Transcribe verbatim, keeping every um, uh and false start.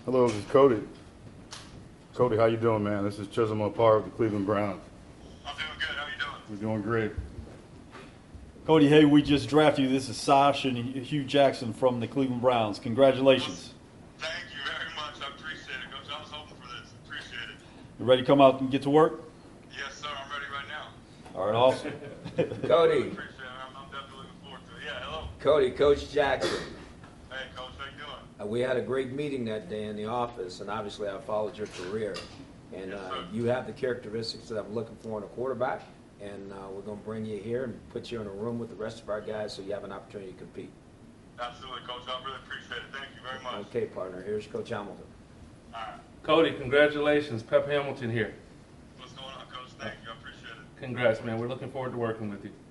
Hello, this is Cody. Cody, how you doing, man? This is Chisholm Park with the Cleveland Browns. I'm doing good. How you doing? We're doing great. Cody, hey, we just drafted you. This is Sash and Hugh Jackson from the Cleveland Browns. Congratulations. Thank you very much. I appreciate it, Coach. I was hoping for this. Appreciate it. You ready to come out and get to work? Yes, sir. I'm ready right now. All right, awesome. Cody. Appreciate it. I'm, I'm definitely looking forward to it. Yeah, hello. Cody, Coach Jackson. Hey, Coach. How you doing? Uh, we had a great meeting that day in the office, and obviously I followed your career. And Yes, uh, sir. you have the characteristics that I'm looking for in a quarterback. And uh, we're going to bring you here and put you in a room with the rest of our guys so you have an opportunity to compete. Absolutely, Coach. I really appreciate it. Thank you very much. Okay, partner. Here's Coach Hamilton. All right. Cody, congratulations. Pep Hamilton here. What's going on, Coach? Thank you. I appreciate it. Congrats, man. We're looking forward to working with you.